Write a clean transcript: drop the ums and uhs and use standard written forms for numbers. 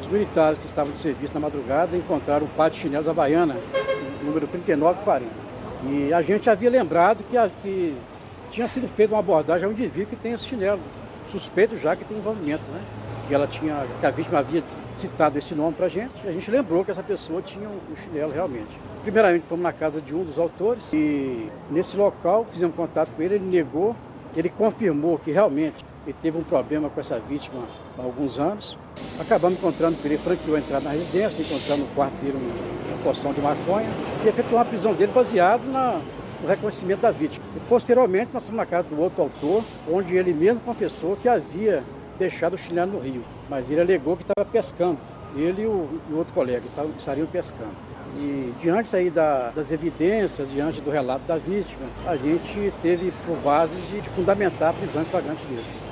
Os militares que estavam de serviço na madrugada encontraram um par de chinelos Havaiana, número 3940. E a gente havia lembrado que tinha sido feita uma abordagem a um indivíduo que tem esse chinelo, suspeito já que tem envolvimento, né? Que a vítima havia citado esse nome para a gente lembrou que essa pessoa tinha um chinelo realmente. Primeiramente fomos na casa de um dos autores e nesse local fizemos contato com ele, ele negou, ele confirmou que realmente ele teve um problema com essa vítima há alguns anos. Acabamos encontrando com ele, franqueou a entrada na residência, encontrando no quarto dele uma porção de maconha e efetuou uma prisão dele baseado no reconhecimento da vítima. E, posteriormente, nós fomos na casa do outro autor, onde ele mesmo confessou que havia deixado o chinelo no rio, mas ele alegou que estava pescando, ele e o outro colega estariam pescando. E diante aí das evidências, diante do relato da vítima, a gente teve por base de fundamentar a prisão em flagrante dele.